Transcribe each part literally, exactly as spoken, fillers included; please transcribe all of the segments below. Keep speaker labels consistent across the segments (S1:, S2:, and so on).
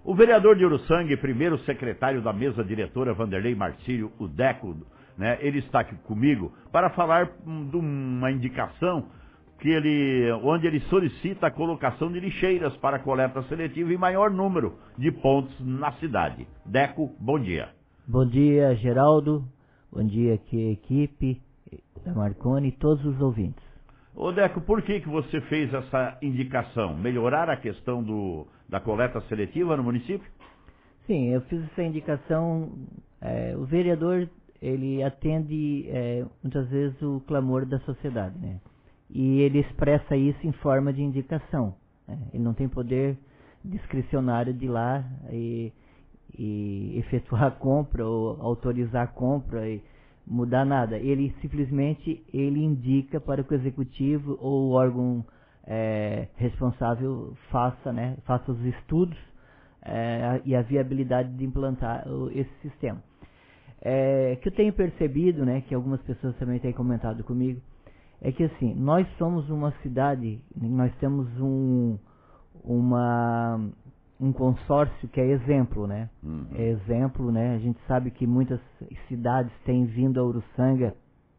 S1: O vereador de Uruçanga, primeiro secretário da mesa diretora, Vanderlei Marcílio, o Deco, né, ele está aqui comigo para falar de uma indicação que ele, onde ele solicita a colocação de lixeiras para coleta seletiva em maior número de pontos na cidade. Deco, bom dia.
S2: Bom dia, Geraldo. Bom dia aqui, equipe da Marconi e todos os ouvintes.
S1: Ô Deco, por que que você fez essa indicação? Melhorar a questão do, da coleta seletiva no município?
S2: Sim, eu fiz essa indicação. É, o vereador, ele atende é, muitas vezes o clamor da sociedade, né? E ele expressa isso em forma de indicação, né? Ele não tem poder discricionário de ir lá e, e efetuar a compra ou autorizar a compra e mudar nada. Ele simplesmente ele indica para que o executivo ou o órgão é, responsável faça, né, faça os estudos é, e a viabilidade de implantar o, esse sistema. É, que eu tenho percebido, né, que algumas pessoas também têm comentado comigo, é que assim, nós somos uma cidade, nós temos um, uma, um consórcio que é exemplo, né? Uhum. É exemplo, né? A gente sabe que muitas cidades têm vindo a Uruçanga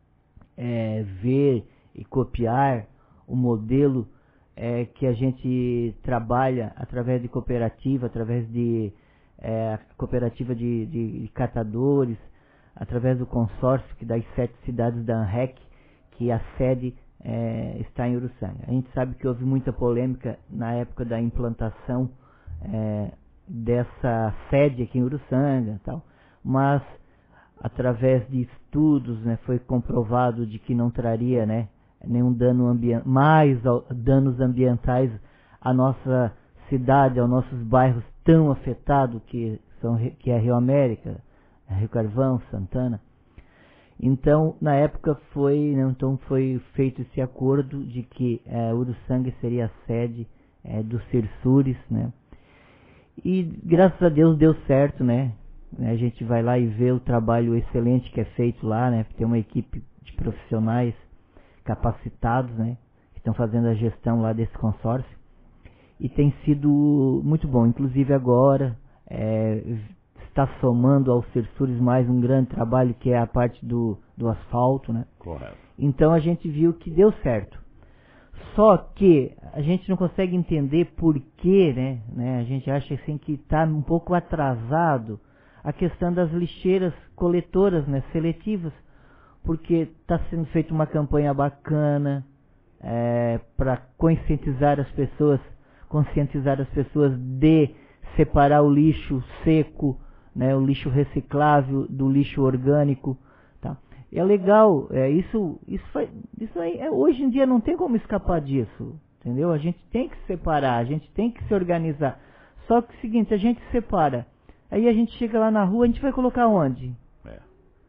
S2: é, ver e copiar o modelo é, que a gente trabalha através de cooperativa, através de é, cooperativa de, de, de catadores, através do consórcio que das sete cidades da ANREC, que a sede é, está em Uruçanga. A gente sabe que houve muita polêmica na época da implantação é, dessa sede aqui em Uruçanga, tal, mas através de estudos, né, foi comprovado de que não traria, né, nenhum dano ambiental, mais danos ambientais à nossa cidade, aos nossos bairros tão afetados que são que é Rio América, Rio Carvão, Santana. Então, na época foi, né, então foi feito esse acordo de que é, Uruçanga seria a sede é, do Cersures, né? E graças a Deus deu certo, né? A gente vai lá e vê o trabalho excelente que é feito lá, né? Tem uma equipe de profissionais capacitados, né? Que estão fazendo a gestão lá desse consórcio. E tem sido muito bom, inclusive agora é, está somando ao Cersures mais um grande trabalho que é a parte do, do asfalto, né?
S1: Correto.
S2: Então a gente viu que deu certo. Só que a gente não consegue entender por que, né? né? A gente acha assim que está um pouco atrasado a questão das lixeiras coletoras, né? Seletivas, porque está sendo feita uma campanha bacana é, para conscientizar as pessoas, conscientizar as pessoas de separar o lixo seco, né, o lixo reciclável do lixo orgânico, tá? É legal, é, isso, isso, foi, isso aí, é, hoje em dia não tem como escapar disso, entendeu? A gente tem que separar, a gente tem que se organizar. Só que é o seguinte, a gente separa, aí a gente chega lá na rua, a gente vai colocar onde? É.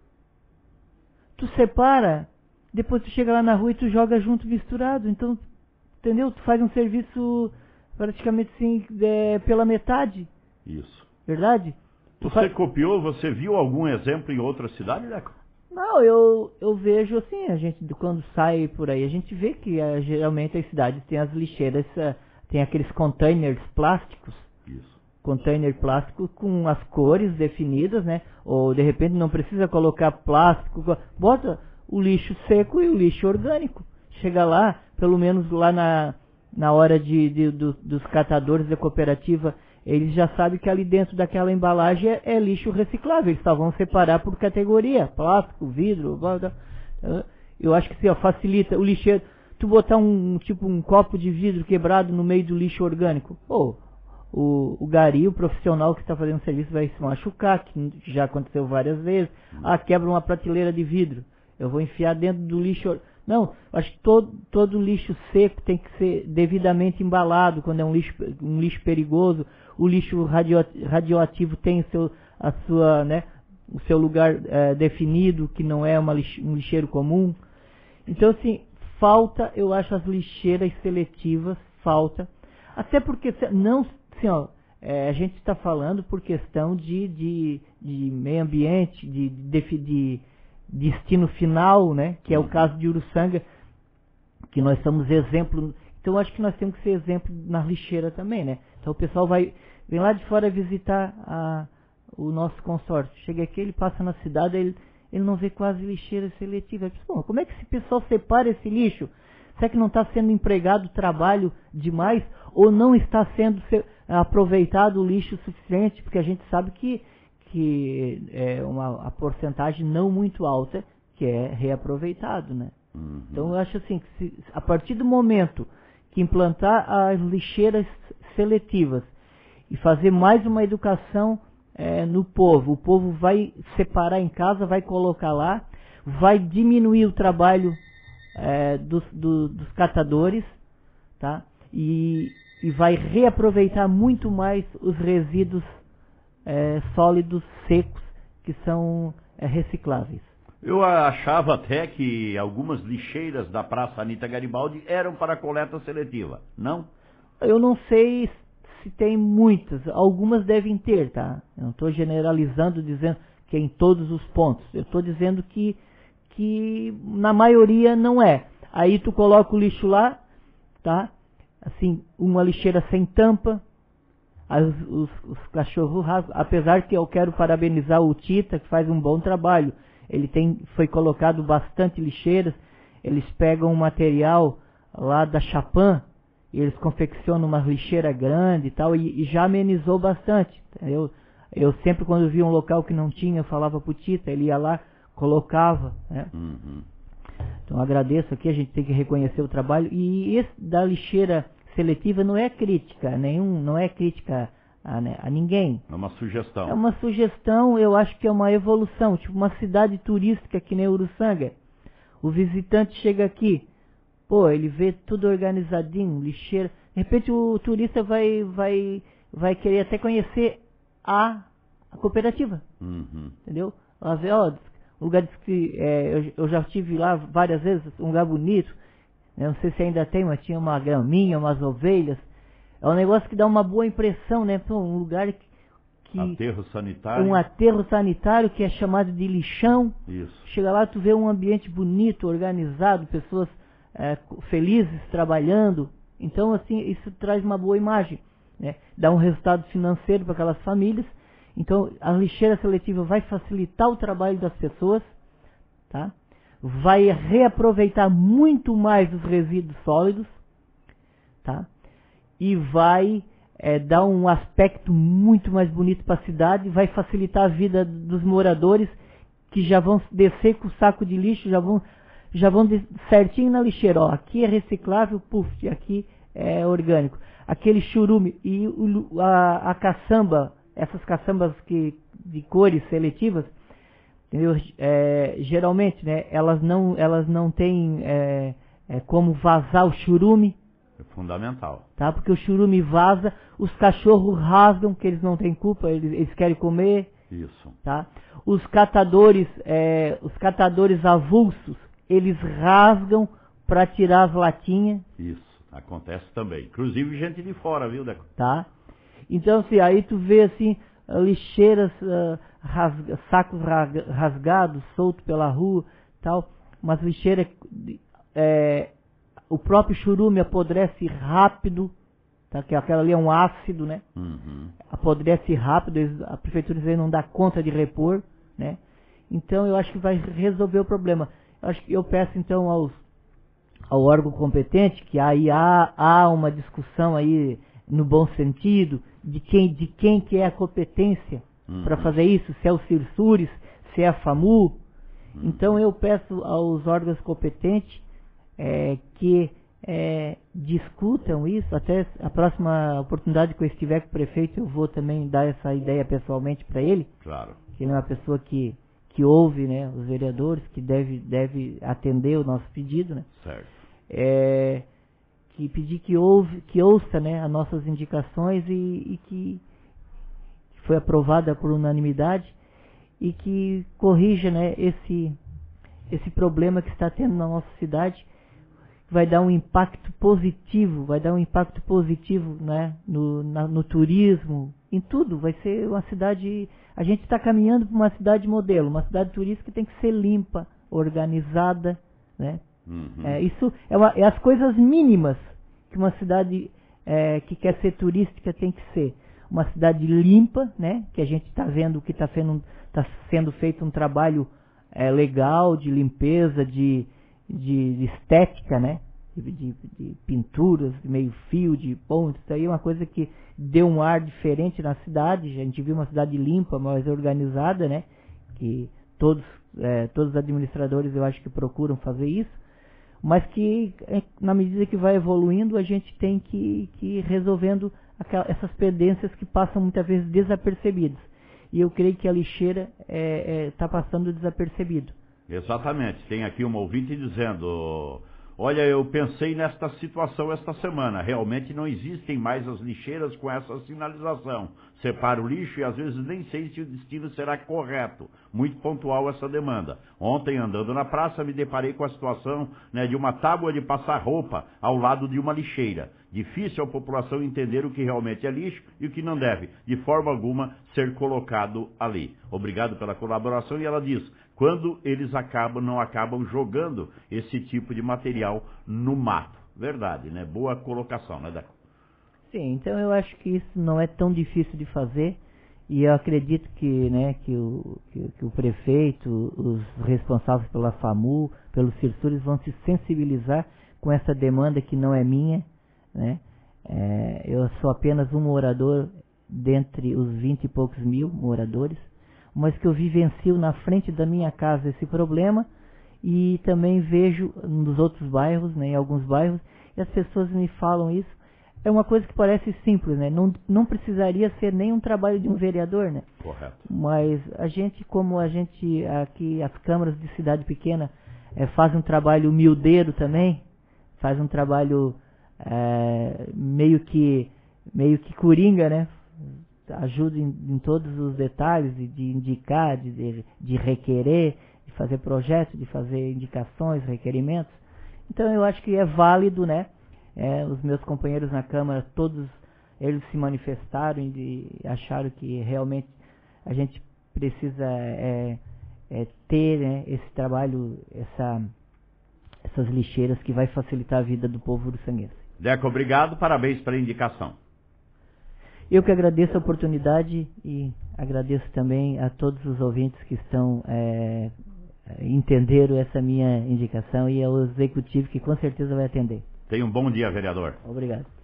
S2: Tu separa, depois tu chega lá na rua e tu joga junto misturado, então, entendeu? Tu faz um serviço praticamente assim, é, pela metade.
S1: Isso.
S2: Verdade?
S1: Você copiou, você viu algum exemplo em outra cidade, Leco?
S2: Não, eu, eu vejo assim, a gente quando sai por aí, a gente vê que é, geralmente as cidades têm as lixeiras, tem aqueles containers plásticos.
S1: Isso.
S2: Container plástico com as cores definidas, né? Ou de repente não precisa colocar plástico, bota o lixo seco e o lixo orgânico. Chega lá, pelo menos lá na, na hora de, de, do, dos catadores da cooperativa, eles já sabem que ali dentro daquela embalagem é, é lixo reciclável. Eles só vão separar por categoria. Plástico, vidro. Eu acho que assim, ó, facilita o lixeiro. Tu botar um tipo um copo de vidro quebrado no meio do lixo orgânico. Oh, o, o gari, o profissional que está fazendo serviço vai se machucar, que já aconteceu várias vezes. Ah, quebra uma prateleira de vidro. Eu vou enfiar dentro do lixo. Não, acho que todo, todo lixo seco tem que ser devidamente embalado quando é um lixo, um lixo perigoso. O lixo radio, radioativo tem o seu, a sua, né, o seu lugar é, definido, que não é uma lix, um lixeiro comum. Então, assim, falta, eu acho, as lixeiras seletivas, falta. Até porque, não, assim, ó, é, a gente está falando por questão de, de, de meio ambiente, de, de, de destino final, né, que é o caso de Uruçanga, que nós somos exemplo. Então, acho que nós temos que ser exemplo na lixeira também, né? Então, o pessoal vai vem lá de fora visitar a, o nosso consórcio. Chega aqui, ele passa na cidade, ele, ele não vê quase lixeira seletiva. Ele diz, pô, como é que esse pessoal separa esse lixo? Será que não está sendo empregado trabalho demais? Ou não está sendo se, aproveitado o lixo suficiente? Porque a gente sabe que, que é uma a porcentagem não muito alta que é reaproveitado, né?
S1: Uhum.
S2: Então eu acho assim, que se, a partir do momento que implantar as lixeiras seletivas e fazer mais uma educação é, no povo, o povo vai separar em casa, vai colocar lá, vai diminuir o trabalho é, dos, do, dos catadores, tá? E, e vai reaproveitar muito mais os resíduos é, sólidos, secos, que são é, recicláveis.
S1: Eu achava até que algumas lixeiras da Praça Anita Garibaldi eram para coleta seletiva, não?
S2: Eu não sei se tem muitas, algumas devem ter, tá? Eu não estou generalizando, dizendo que é em todos os pontos. Eu estou dizendo que, que na maioria não é. Aí tu coloca o lixo lá, tá? Assim, uma lixeira sem tampa, os, os, os cachorros rasgam. Apesar que eu quero parabenizar o Tita, que faz um bom trabalho. Ele tem, foi colocado bastante lixeiras, eles pegam o material lá da Chapan, e eles confeccionam uma lixeira grande e tal, e, e já amenizou bastante. Eu, eu sempre quando via um local que não tinha, eu falava pro Tita, ele ia lá, colocava, né? Uhum. Então eu agradeço aqui, a gente tem que reconhecer o trabalho, e esse da lixeira seletiva não é crítica, nenhum, não é crítica a, né, a ninguém.
S1: É uma sugestão.
S2: É uma sugestão, eu acho que é uma evolução, tipo uma cidade turística que nem Uruçanga. O visitante chega aqui, pô, ele vê tudo organizadinho, lixeira. De repente o turista vai, vai, vai querer até conhecer a, a cooperativa. Uhum. Entendeu? Ela vê, ó, um lugar que é, eu, eu já estive lá várias vezes, um lugar bonito. Não sei se ainda tem, mas tinha uma graminha, umas ovelhas. É um negócio que dá uma boa impressão, né? Pô, um lugar que, que...
S1: Aterro sanitário.
S2: Um aterro sanitário que é chamado de lixão.
S1: Isso.
S2: Chega lá, tu vê um ambiente bonito, organizado, pessoas é, felizes trabalhando. Então, assim, isso traz uma boa imagem, né? Dá um resultado financeiro para aquelas famílias. Então, a lixeira seletiva vai facilitar o trabalho das pessoas, tá? Vai reaproveitar muito mais os resíduos sólidos, tá? E vai é, dar um aspecto muito mais bonito para a cidade, vai facilitar a vida dos moradores que já vão descer com o saco de lixo, já vão, já vão de, certinho na lixeira. Ó, aqui é reciclável, puf, aqui é orgânico. Aquele churume e o, a, a caçamba, essas caçambas que, de cores seletivas, entendeu? É, geralmente, né, elas não, elas não têm é, é, como vazar o churume.
S1: É fundamental.
S2: Tá? Porque o churume vaza, os cachorros rasgam, que eles não têm culpa, eles, eles querem comer.
S1: Isso.
S2: Tá? Os catadores, é, os catadores avulsos, eles rasgam para tirar as latinhas.
S1: Isso, acontece também. Inclusive gente de fora, viu, Deco?
S2: Tá? Então, assim, aí tu vê assim, lixeiras, uh, rasga, sacos rasgados, soltos pela rua, tal, umas lixeiras... É, o próprio churume apodrece rápido, tá? Que aquela ali é um ácido, né? Uhum. Apodrece rápido, a prefeitura não dá conta de repor, né? Então eu acho que vai resolver o problema. Eu acho que eu peço então aos, ao órgão competente, que aí há, há uma discussão aí no bom sentido, de quem, de quem que é a competência uhum. para fazer isso, se é o Cirsures, se é a FAMU. Uhum. Então eu peço aos órgãos competentes É, que é, discutam isso. Até a próxima oportunidade que eu estiver com o prefeito, eu vou também dar essa ideia pessoalmente para ele.
S1: Claro.
S2: Que ele é uma pessoa que, que ouve, né, os vereadores, que deve, deve atender o nosso pedido, né?
S1: Certo.
S2: É, que pedir que, ouve, que ouça, né, as nossas indicações e, e que foi aprovada por unanimidade e que corrija, né, esse, esse problema que está tendo na nossa cidade. Vai dar um impacto positivo, vai dar um impacto positivo, né, no, na, no turismo, em tudo. Vai ser uma cidade, a gente está caminhando para uma cidade modelo, uma cidade turística que tem que ser limpa, organizada, né? Uhum. É, isso é, uma, é as coisas mínimas que uma cidade é, que quer ser turística tem que ser. uma cidade limpa, né? Que a gente está vendo que está sendo, tá sendo feito um trabalho é, legal de limpeza, de, de, de estética, né? De, de, de pinturas, de meio fio, de pontos. Isso aí é uma coisa que deu um ar diferente na cidade. A gente viu uma cidade limpa, mais organizada, né? Que todos, é, todos os administradores, eu acho que procuram fazer isso. Mas que, na medida que vai evoluindo, a gente tem que, que ir resolvendo aquelas, essas pendências que passam muitas vezes desapercebidas. E eu creio que a lixeira está é, é, tá passando desapercebido.
S1: Exatamente. Tem aqui uma ouvinte dizendo: olha, eu pensei nesta situação esta semana. Realmente não existem mais as lixeiras com essa sinalização. Separo o lixo e às vezes nem sei se o destino será correto. Muito pontual essa demanda. Ontem, andando na praça, me deparei com a situação, né, de uma tábua de passar roupa ao lado de uma lixeira. Difícil a população entender o que realmente é lixo e o que não deve, de forma alguma, ser colocado ali. Obrigado pela colaboração. E ela diz: quando eles acabam, não acabam jogando esse tipo de material no mato. Verdade, né? Boa colocação, né, Deco?
S2: Sim, então eu acho que isso não é tão difícil de fazer, e eu acredito que, né, que, o, que, que o prefeito, os responsáveis pela FAMU, pelos CIRSURES vão se sensibilizar com essa demanda que não é minha, né? É, eu sou apenas um morador dentre os vinte e poucos mil moradores, mas que eu vivencio na frente da minha casa esse problema, e também vejo nos outros bairros, né, em alguns bairros, e as pessoas me falam isso. É uma coisa que parece simples, né? Não, não precisaria ser nem um trabalho de um vereador, né?
S1: Correto.
S2: Mas a gente, como a gente aqui, as câmaras de cidade pequena, é, faz um trabalho miudeiro também, faz um trabalho é, meio que meio que coringa, né? Ajuda em, em todos os detalhes, de indicar, de, de requerer, de fazer projetos, de fazer indicações, requerimentos. Então eu acho que é válido, né? É, os meus companheiros na Câmara, todos eles se manifestaram e acharam que realmente a gente precisa é, é, ter, né, esse trabalho, essa, essas lixeiras que vai facilitar a vida do povo uruçanguense.
S1: Deco, obrigado, parabéns pela indicação.
S2: Eu que agradeço a oportunidade e agradeço também a todos os ouvintes que estão é, entenderam essa minha indicação, e ao executivo que com certeza vai atender.
S1: Tenha um bom dia, vereador.
S2: Obrigado.